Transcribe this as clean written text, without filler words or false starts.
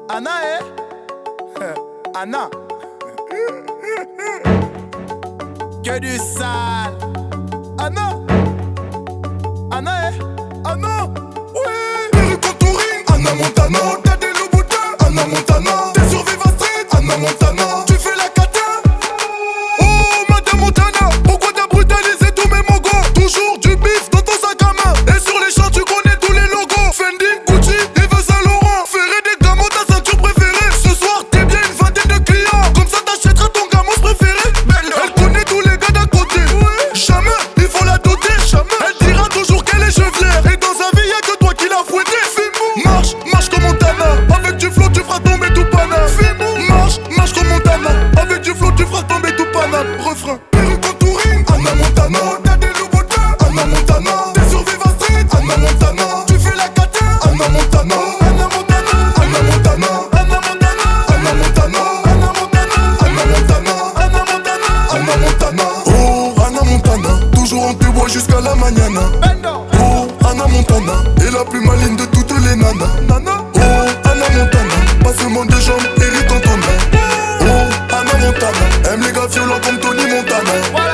Anna, Anna. Que du sale. Anna. Anna, Anna. Oui. Perruque contouring, Anna Montana. T'as des loups boutins, Anna Montana. T'es sur Viva Street, Anna Montana. Tu fais la cata. Oh, Madame Montana, pourquoi t'as brutalisé tous mes mogos? Toujours du bif dans ton sac à main. Et sur les champs, tu connais tous les logos. Fendi, Gucci, Yves Saint Laurent. Ferré des gamins, ta ceinture préférée. Ce soir, t'es bien une vingtaine de clients. Comme ça, t'achèteras ton gamos préféré. Elle connaît tous les gars d'à côté. Jamais, il faut la doter. Elle dira toujours qu'elle est chevalière. Et dans sa vie, y'a que toi qui l'as fouetté. Marche, marche comme Montana. Avec du flow, tu feras tomber tout Paname. Marche, marche comme Montana. Avec du flow, tu feras tomber tout Paname. Refrain. Perruque contouring, Anna Montana. T'as des loups boutins, Anna Montana. T'es sur Viva Street, Anna Montana. Tu fais la cata, Anna Montana. Anna Montana, Anna Montana. Anna Montana, Anna Montana. Anna Montana, Anna Montana. Anna Montana, Anna Montana. Oh, Anna Montana. Toujours en tes bois jusqu'à la mañana. Oh, Anna Montana. Et la plus maligne de toutes les nanas. Oh, Anna Montana. Passement de jambes, Eric Cantona. Oh, Anna Montana. Aime les gars violents comme Tony Montana.